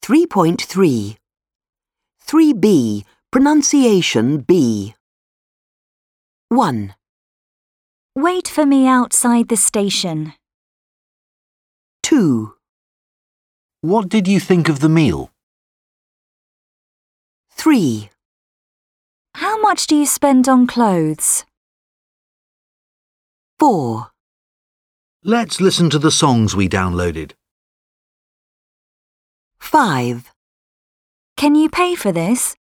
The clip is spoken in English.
3.3 3B Pronunciation B 1. Wait for me outside the station. 2. What did you think of the meal? 3. How much do you spend on clothes? 4. Let's listen to the songs we downloaded. 5. Can you pay for this?